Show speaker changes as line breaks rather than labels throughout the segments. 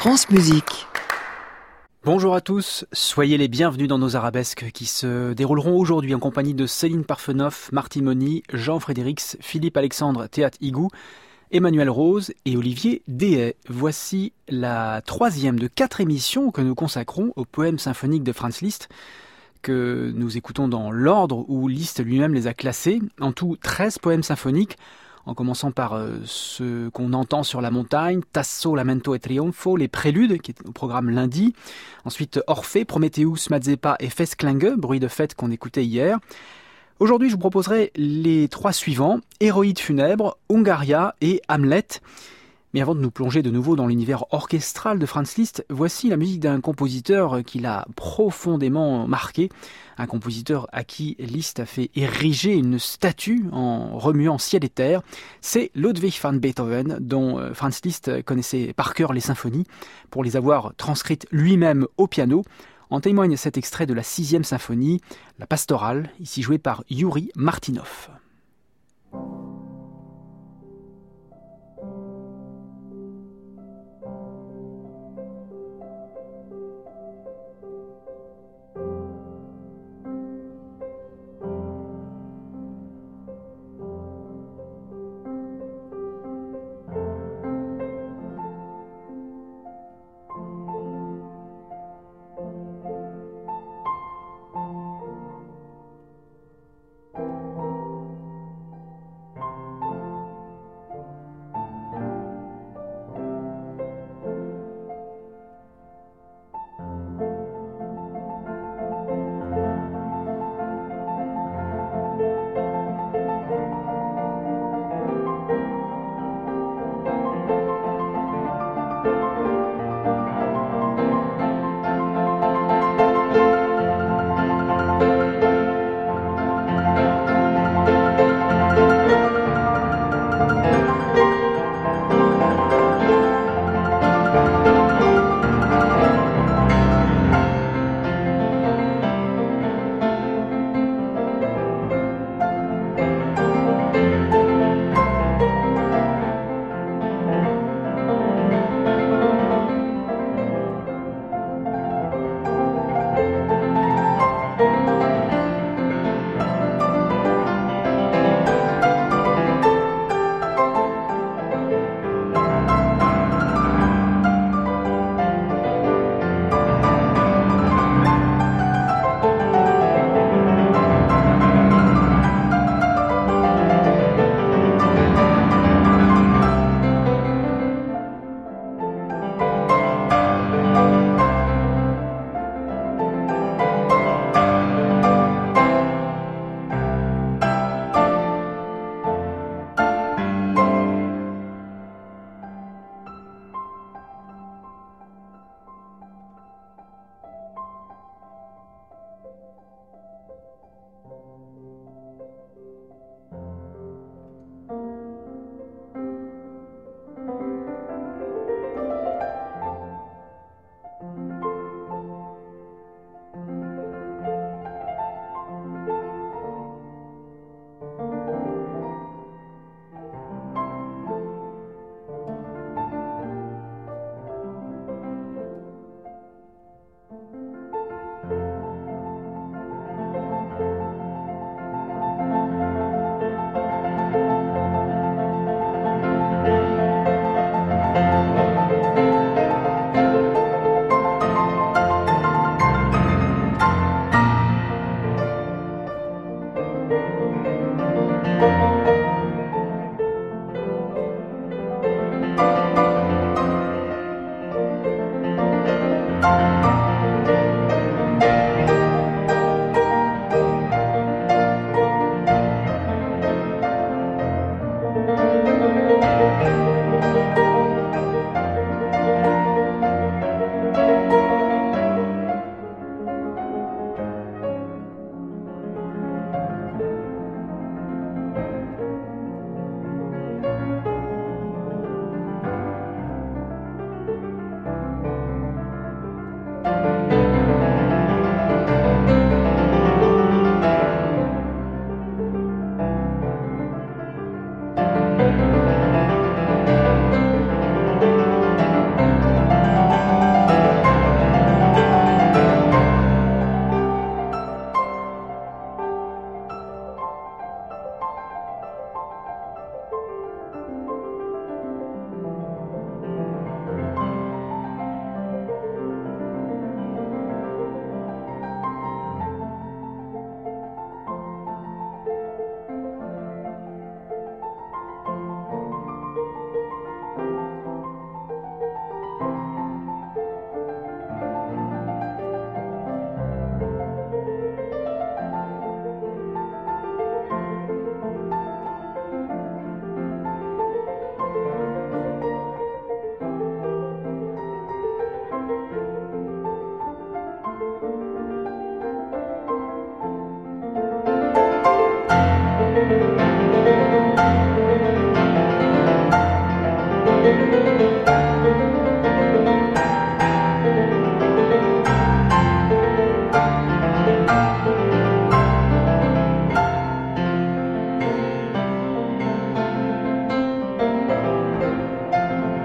France Musique.
Bonjour à tous, soyez les bienvenus dans nos arabesques qui se dérouleront aujourd'hui en compagnie de Céline Parfenoff, Marty Moni, Jean Frédérix, Philippe-Alexandre Théat-Higou, Emmanuel Rose et Olivier Dehaye. Voici la troisième de 4 émissions que nous consacrons au poème symphonique de Franz Liszt, que nous écoutons dans l'ordre où Liszt lui-même les a classés. En tout, 13 poèmes symphoniques, en commençant par ce qu'on entend sur la montagne, Tasso, Lamento et Trionfo, les préludes, qui est au programme lundi. Ensuite, Orphée, Prometheus, Mazeppa et Festklange, bruit de fête qu'on écoutait hier. Aujourd'hui, je vous proposerai les 3 suivants, Héroïde funèbre, Hungaria et Hamlet. Mais avant de nous plonger de nouveau dans l'univers orchestral de Franz Liszt, voici la musique d'un compositeur qui l'a profondément marqué, un compositeur à qui Liszt a fait ériger une statue en remuant ciel et terre. C'est Ludwig van Beethoven, dont Franz Liszt connaissait par cœur les symphonies, pour les avoir transcrites lui-même au piano. En témoigne cet extrait de la 6e symphonie, la pastorale, ici jouée par Yuri Martynov.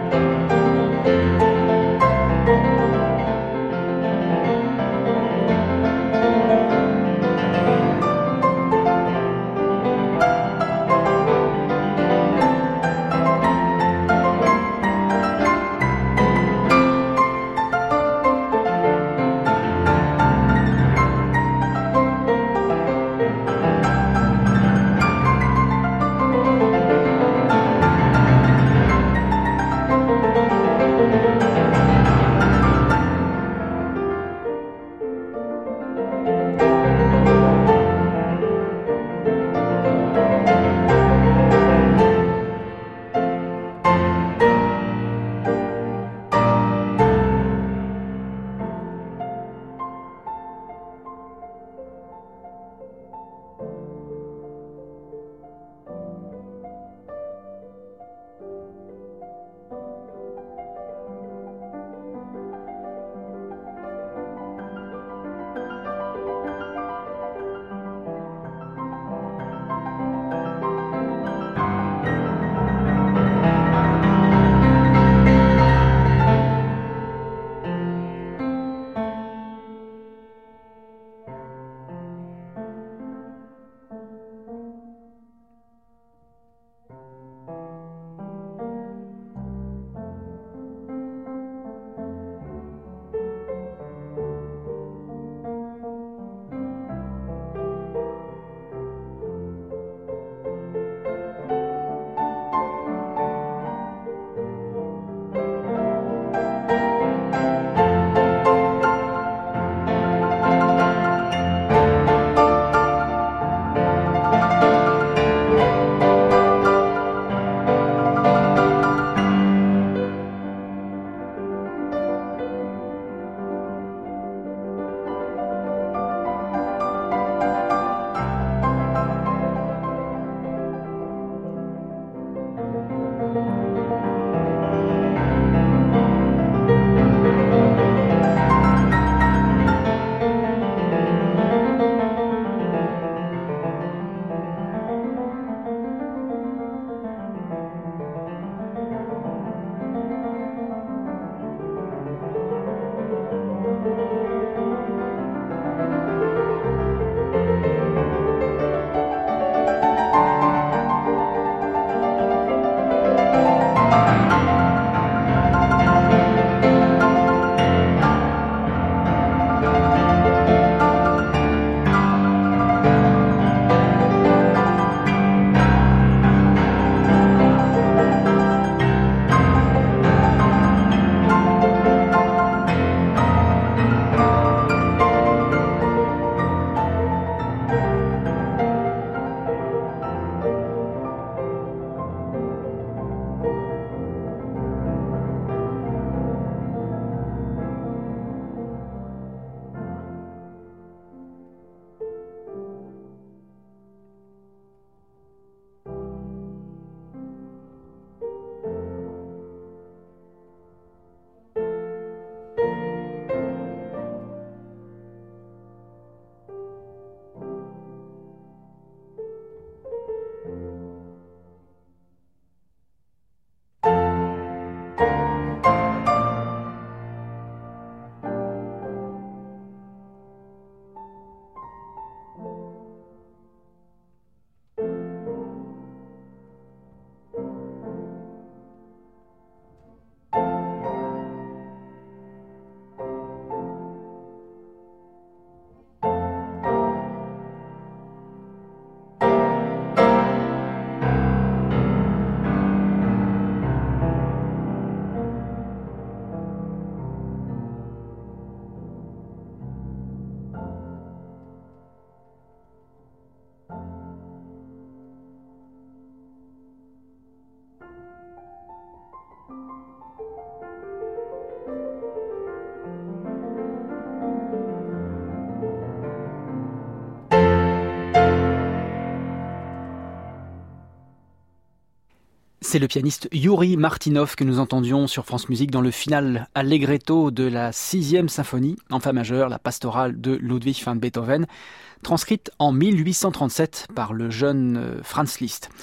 C'est le pianiste Youri Martynov que nous entendions sur France Musique dans le final allegretto de la 6e symphonie en fa majeur, la pastorale de Ludwig van Beethoven, transcrite en 1837 par le jeune Franz Liszt.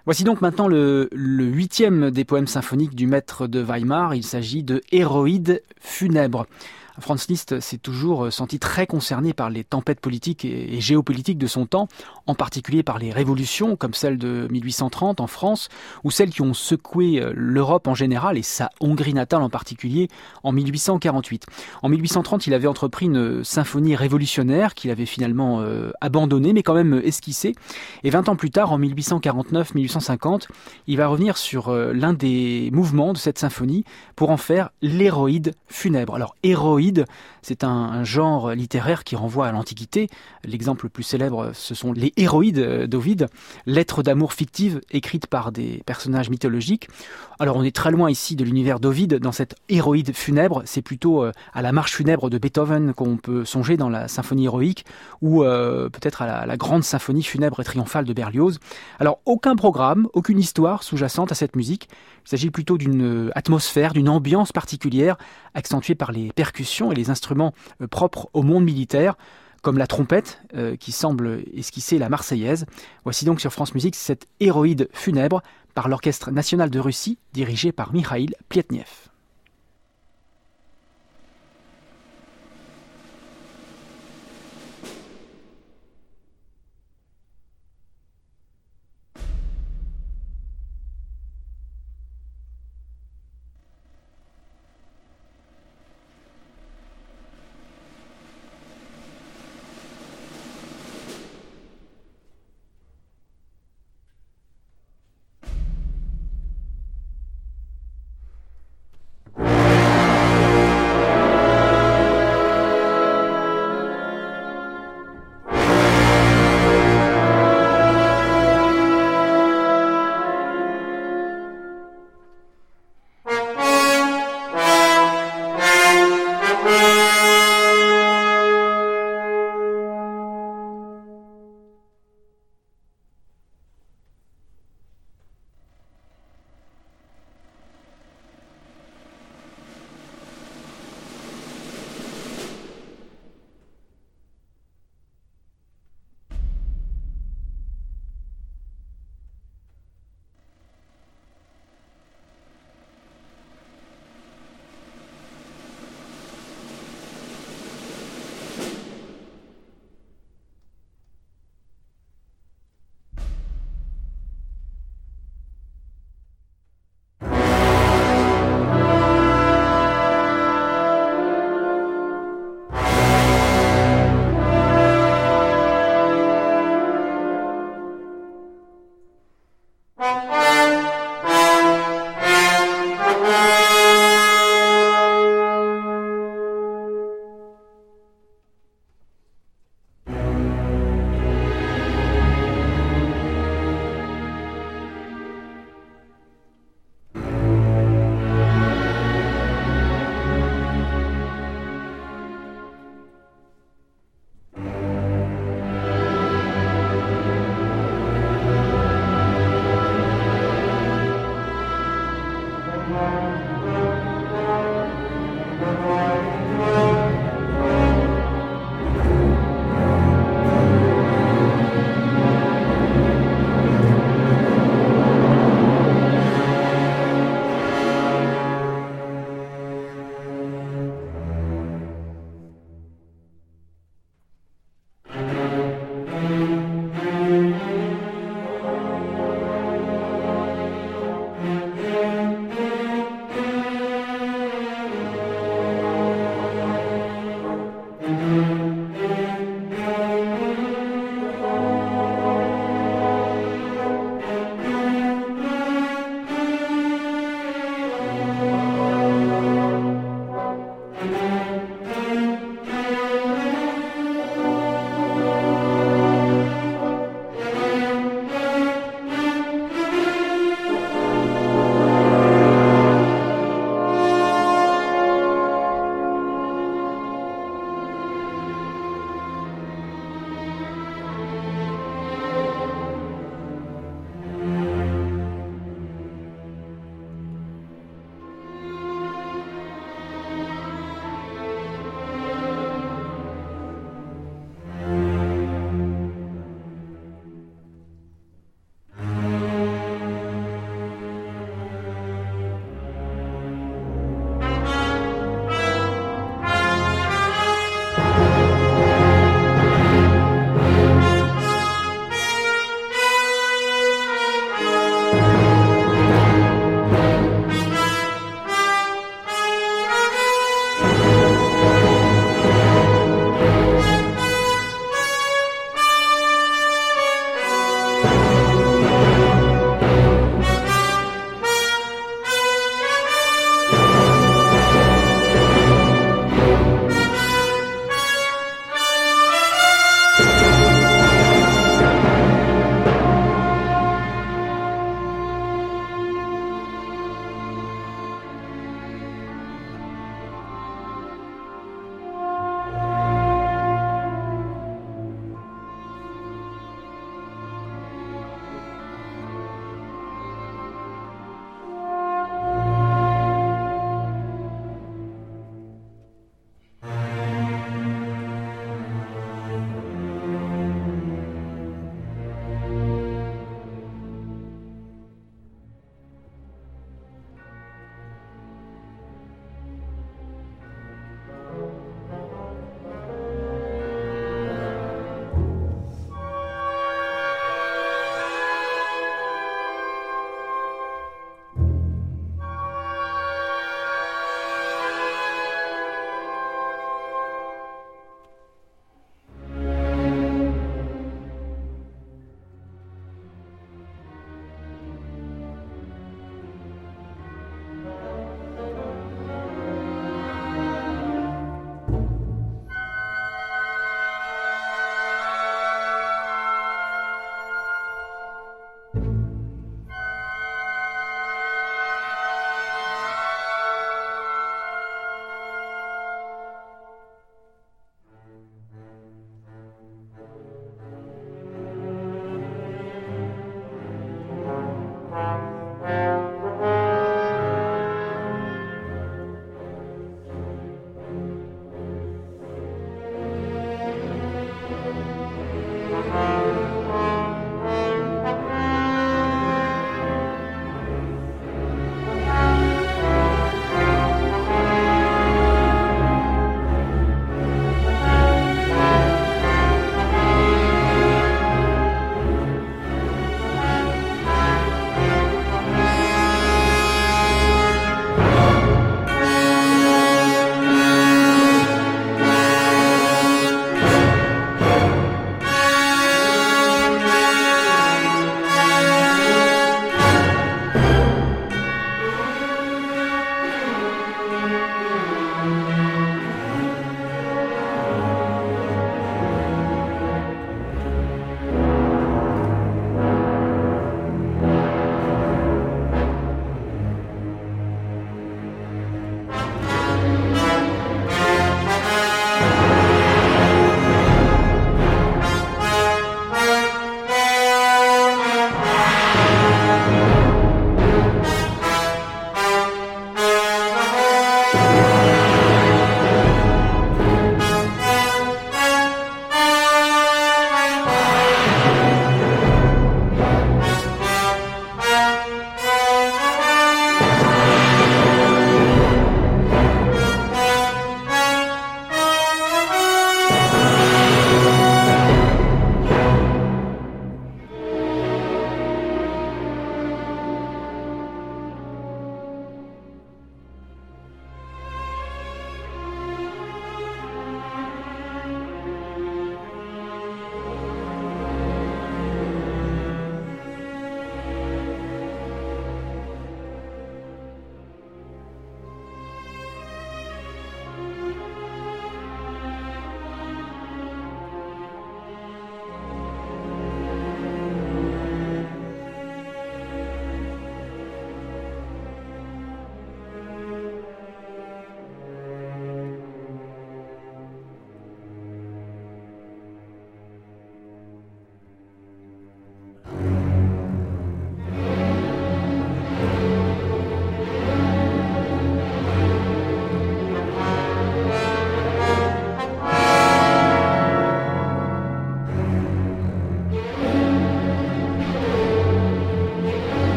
Voici donc maintenant le 8e des poèmes symphoniques du maître de Weimar. Il s'agit de Héroïdes funèbres. Franz Liszt s'est toujours senti très concerné par les tempêtes politiques et géopolitiques de son temps, en particulier par les révolutions comme celle de 1830 en France, ou celles qui ont secoué l'Europe en général et sa Hongrie natale en particulier en 1848. En 1830, il avait entrepris une symphonie révolutionnaire qu'il avait finalement abandonnée, mais quand même esquissée. Et 20 ans plus tard, en 1849-1850, il va revenir sur l'un des mouvements de cette symphonie pour en faire l'héroïde funèbre. Alors, héroïde, c'est un genre littéraire qui renvoie à l'Antiquité. L'exemple le plus célèbre, ce sont les héroïdes d'Ovide, lettres d'amour fictives écrites par des personnages mythologiques. Alors on est très loin ici de l'univers d'Ovide dans cette héroïde funèbre. C'est plutôt à la marche funèbre de Beethoven qu'on peut songer dans la symphonie héroïque ou peut-être à la grande symphonie funèbre et triomphale de Berlioz. Alors aucun programme, aucune histoire sous-jacente à cette musique. Il s'agit plutôt d'une atmosphère, d'une ambiance particulière accentuée par les percussions et les instruments propres au monde militaire, comme la trompette qui semble esquisser la Marseillaise. Voici donc sur France Musique cette héroïde funèbre par l'Orchestre national de Russie dirigé par Mikhail Plietnev.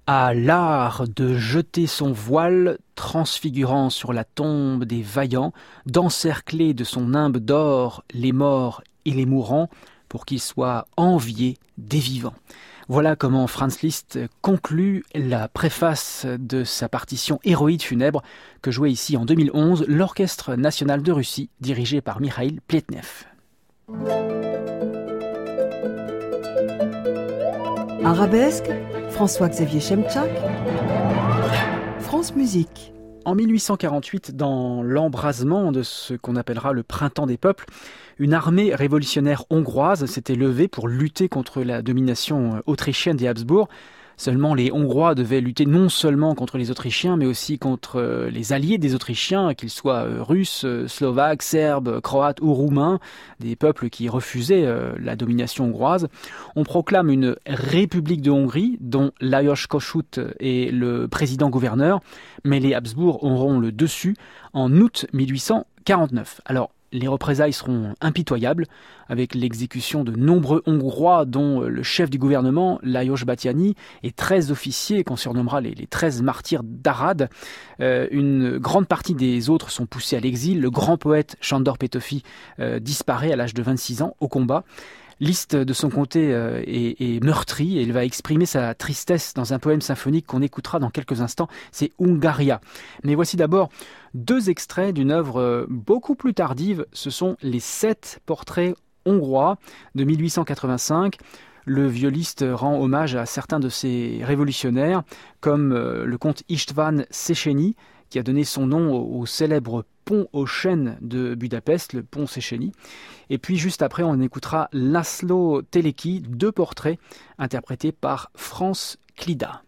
À l'art de jeter son voile, transfigurant sur la tombe des vaillants, d'encercler de son nimbe d'or les morts et les mourants, pour qu'ils soient enviés des vivants. Voilà comment Franz Liszt conclut la préface de sa partition Héroïde funèbre que jouait ici en 2011 l'Orchestre national de Russie dirigé par Mikhail Pletnev.
Arabesque, François-Xavier Chemchak, France Musique.
En 1848, dans l'embrasement de ce qu'on appellera le printemps des peuples, une armée révolutionnaire hongroise s'était levée pour lutter contre la domination autrichienne des Habsbourg. Seulement, les Hongrois devaient lutter non seulement contre les Autrichiens, mais aussi contre les alliés des Autrichiens, qu'ils soient russes, slovaques, serbes, croates ou roumains, des peuples qui refusaient la domination hongroise. On proclame une République de Hongrie, dont Lajos Kossuth est le président-gouverneur, mais les Habsbourg auront le dessus en août 1849. Alors, les représailles seront impitoyables, avec l'exécution de nombreux Hongrois, dont le chef du gouvernement, Lajos Batthyány, et 13 officiers qu'on surnommera les 13 martyrs d'Arad. Une grande partie des autres sont poussés à l'exil. Le grand poète Sándor Petőfi disparaît à l'âge de 26 ans au combat. Liszt, de son côté, est meurtri et il va exprimer sa tristesse dans un poème symphonique qu'on écoutera dans quelques instants, c'est Hungaria. Mais voici d'abord 2 extraits d'une œuvre beaucoup plus tardive, ce sont les 7 portraits hongrois de 1885. Le violiste rend hommage à certains de ces révolutionnaires, comme le comte István Széchenyi, qui a donné son nom au célèbre pont aux chênes de Budapest, le pont Széchenyi. Et puis juste après, on écoutera László Teleki, 2 portraits interprétés par Franz Klida.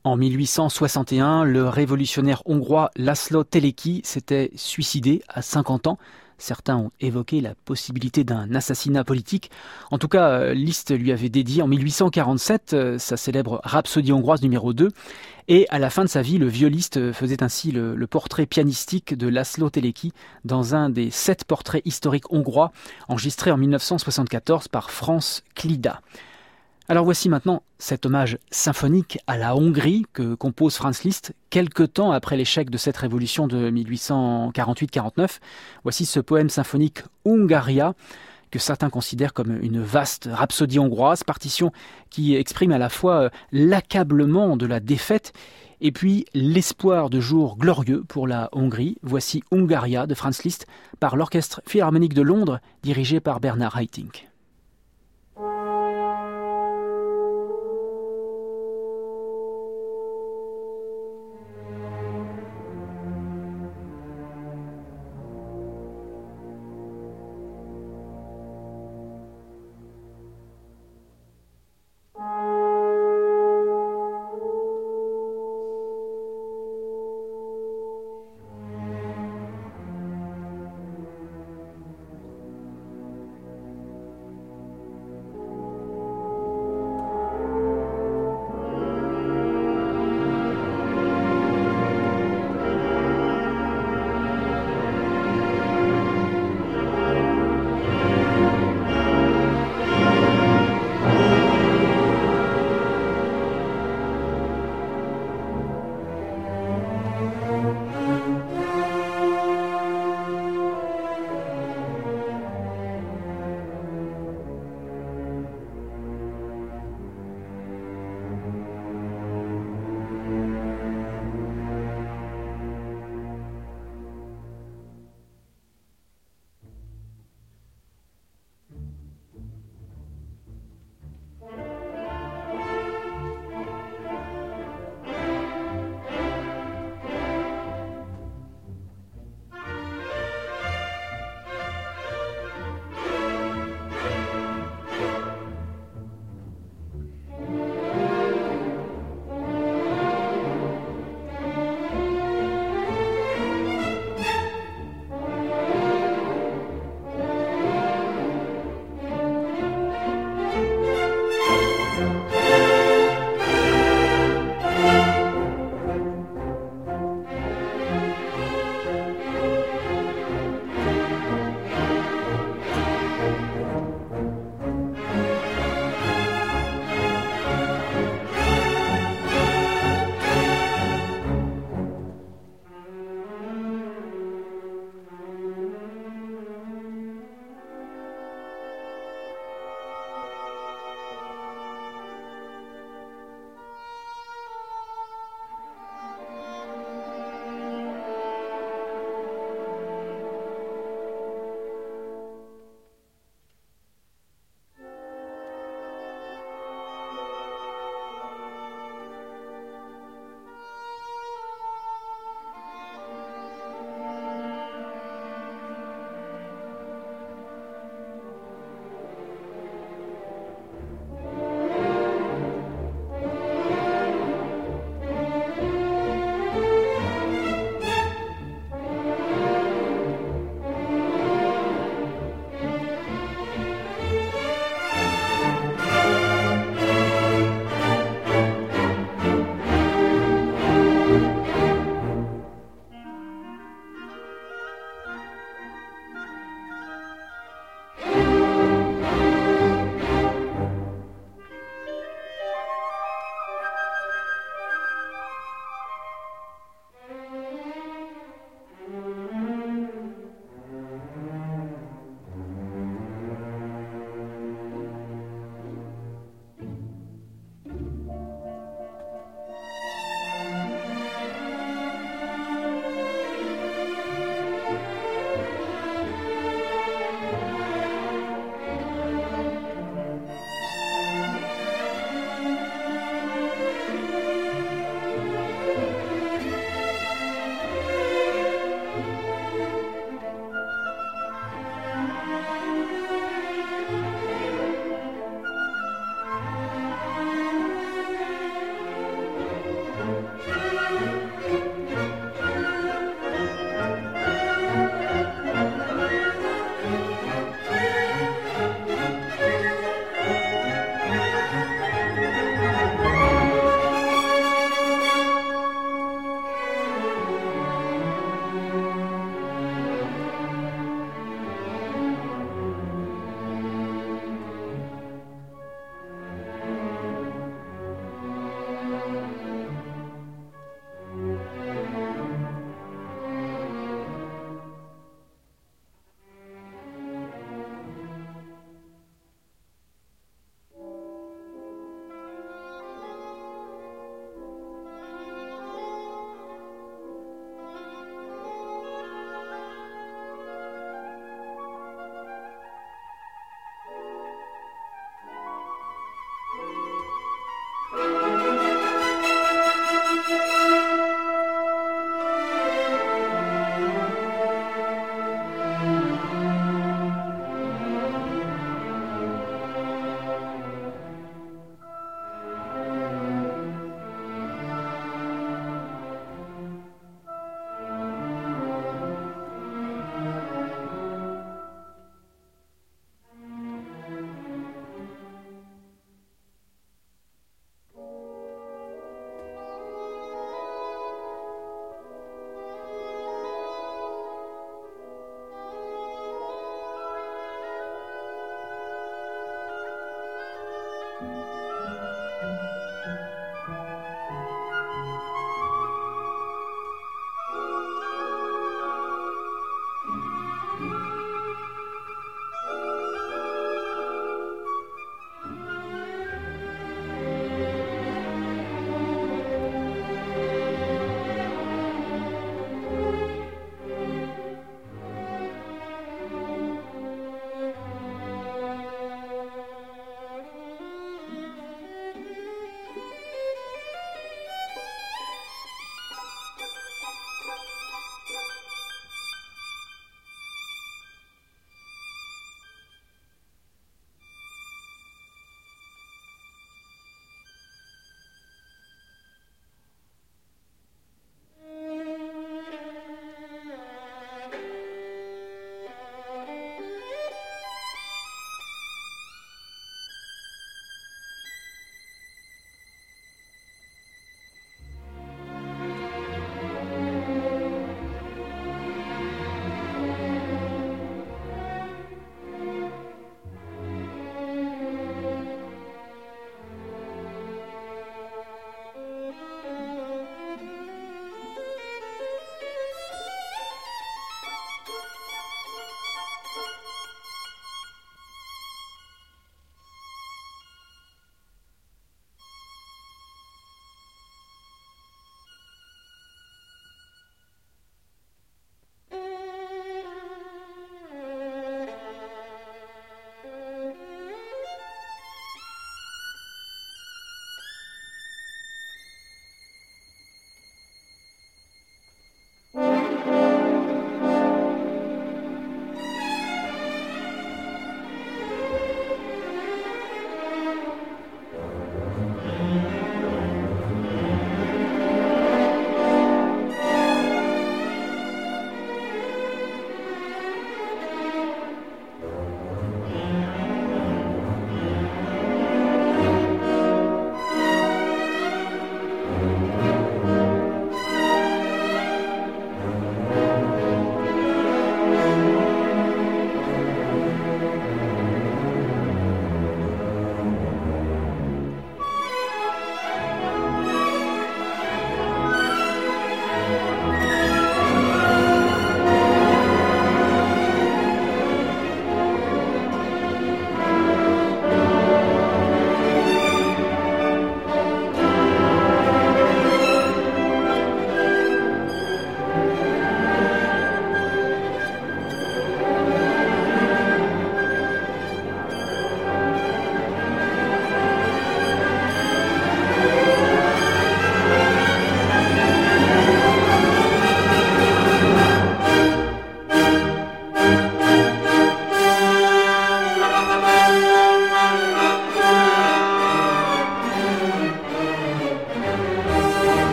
En 1861, le révolutionnaire hongrois László Teleki s'était suicidé à 50 ans. Certains ont évoqué la possibilité d'un assassinat politique. En tout cas, Liszt lui avait dédié en 1847 sa célèbre Rhapsodie hongroise numéro 2. Et à la fin de sa vie, le violiste faisait ainsi le portrait pianistique de László Teleki dans un des 7 portraits historiques hongrois enregistrés en 1974 par Franz Klida. Alors voici maintenant cet hommage symphonique à la Hongrie que compose Franz Liszt quelque temps après l'échec de cette révolution de 1848-49. Voici ce poème symphonique Hungaria que certains considèrent comme une vaste rhapsodie hongroise, partition qui exprime à la fois l'accablement de la défaite et puis l'espoir de jours glorieux pour la Hongrie. Voici Hungaria de Franz Liszt par l'Orchestre Philharmonique de Londres dirigé par Bernard Haitink.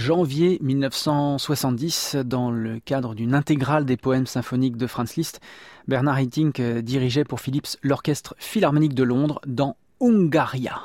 janvier 1970 dans le cadre d'une intégrale des poèmes symphoniques de Franz Liszt. Bernard Haitink dirigeait pour Philips l'Orchestre Philharmonique de Londres dans Hungaria.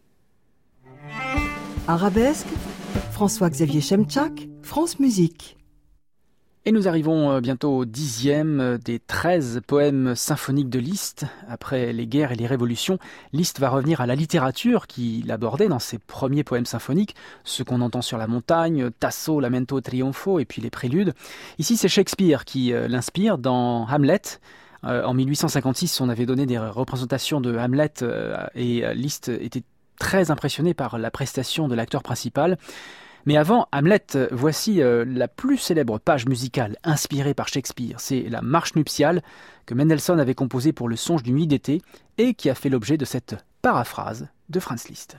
Arabesque, François-Xavier Chemchak, France Musique.
Et nous arrivons bientôt au 10e des 13 poèmes symphoniques de Liszt. Après les guerres et les révolutions, Liszt va revenir à la littérature qu'il abordait dans ses premiers poèmes symphoniques, ceux qu'on entend sur la montagne, Tasso, Lamento, Trionfo et puis les préludes. Ici, c'est Shakespeare qui l'inspire dans Hamlet. En 1856, on avait donné des représentations de Hamlet et Liszt était très impressionné par la prestation de l'acteur principal. Mais avant Hamlet, voici la plus célèbre page musicale inspirée par Shakespeare. C'est la marche nuptiale que Mendelssohn avait composée pour le songe d'une nuit d'été et qui a fait l'objet de cette paraphrase de Franz Liszt.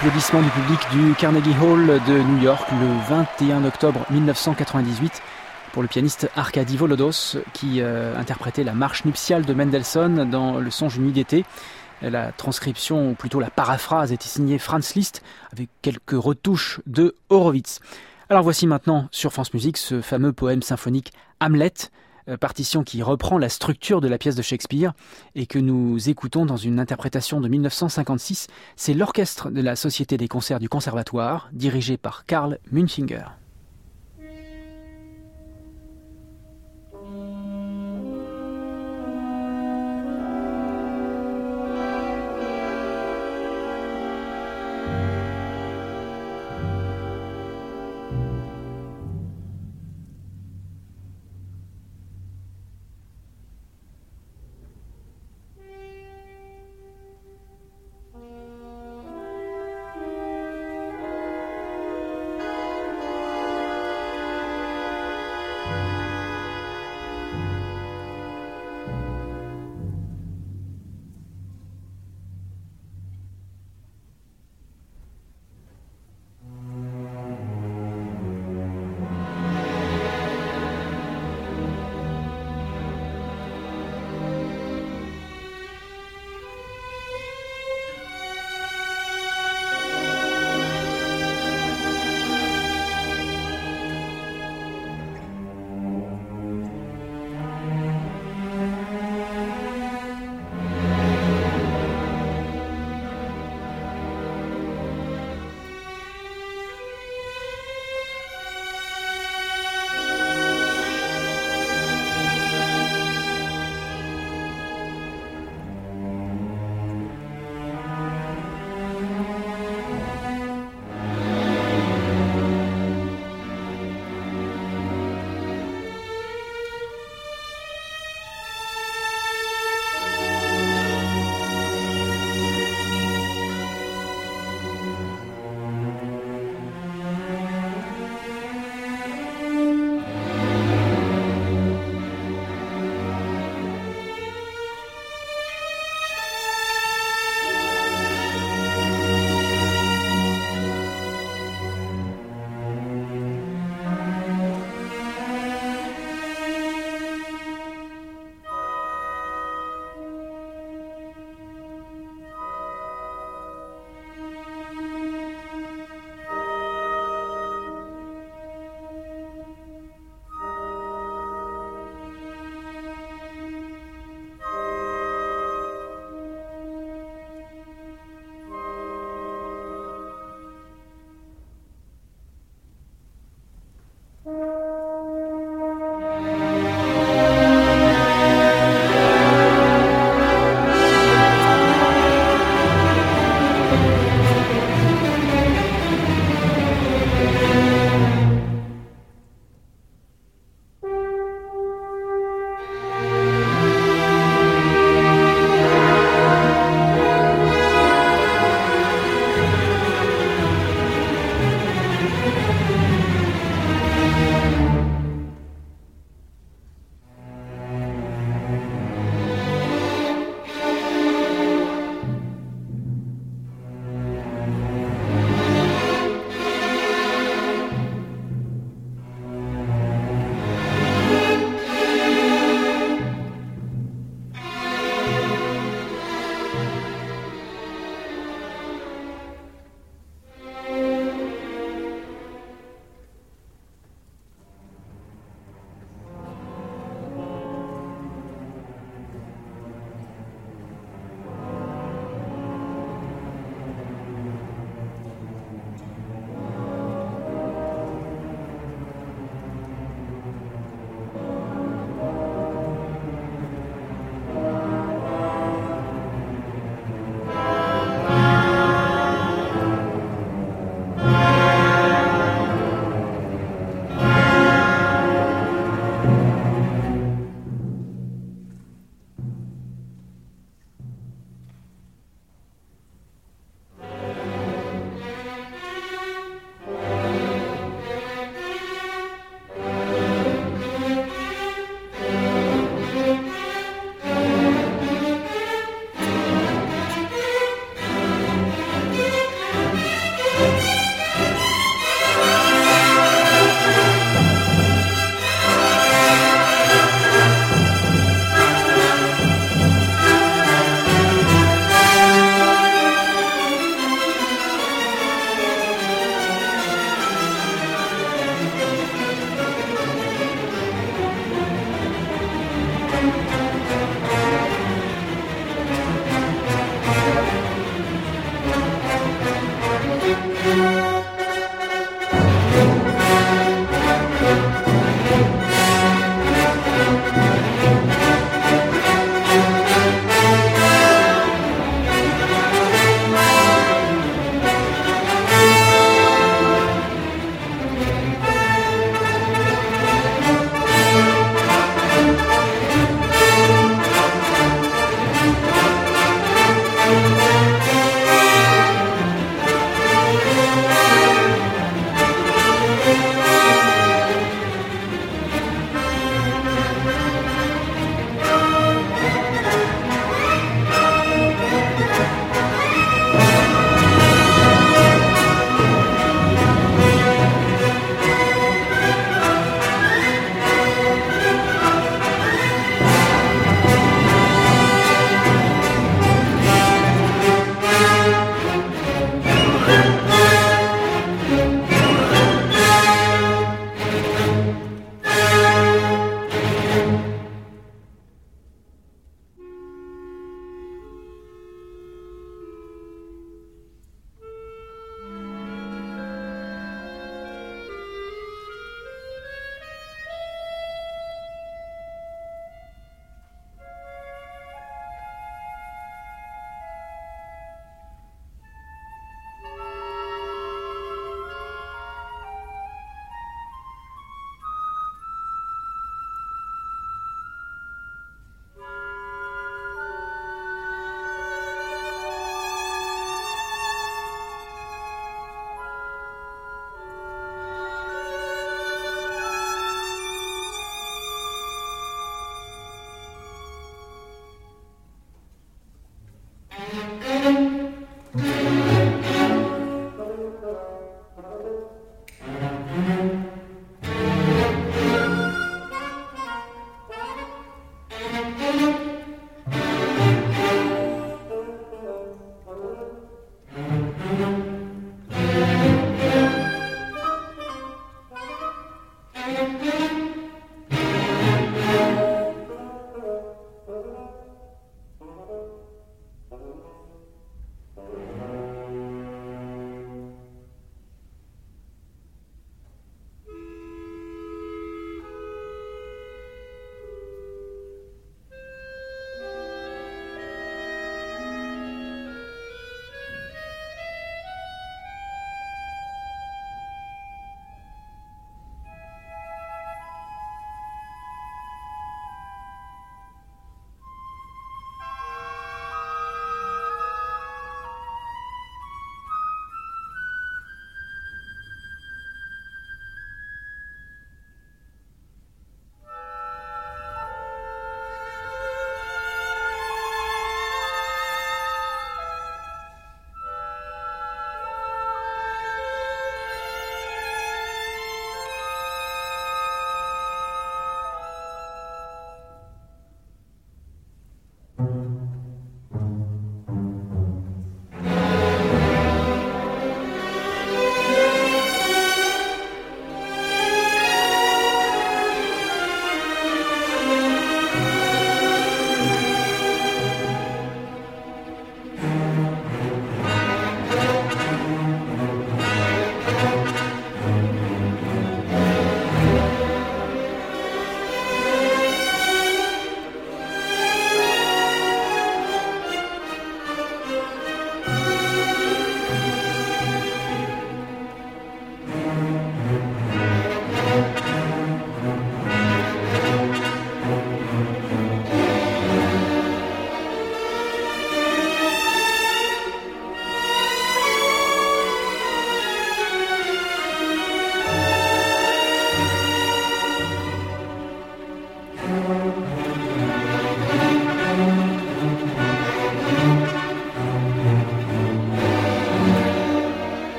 applaudissements du public du Carnegie Hall de New York le 21 octobre 1998 pour le pianiste Arkady Volodos qui interprétait la marche nuptiale de Mendelssohn dans le Songe d'une nuit d'été. La transcription, ou plutôt la paraphrase, était signée Franz Liszt avec quelques retouches de Horowitz. Alors voici maintenant sur France Musique ce fameux poème symphonique Hamlet, partition qui reprend la structure de la pièce de Shakespeare et que nous écoutons dans une interprétation de 1956. C'est l'orchestre de la Société des concerts du Conservatoire, dirigé par Karl Münchinger.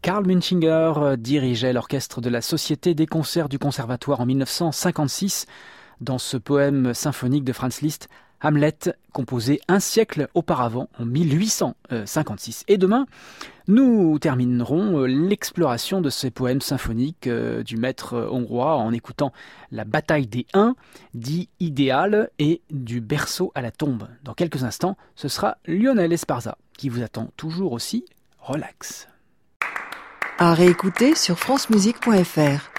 Karl Munchinger dirigeait l'orchestre de la Société des concerts du Conservatoire en 1956 dans ce poème symphonique de Franz Liszt, Hamlet, composé un siècle auparavant, en 1856. Et demain, nous terminerons l'exploration de ces poèmes symphoniques du maître hongrois en écoutant La bataille des Huns, dit idéal, et Du berceau à la tombe. Dans quelques instants, ce sera Lionel Esparza qui vous attend toujours aussi relax.
À réécouter sur francemusique.fr.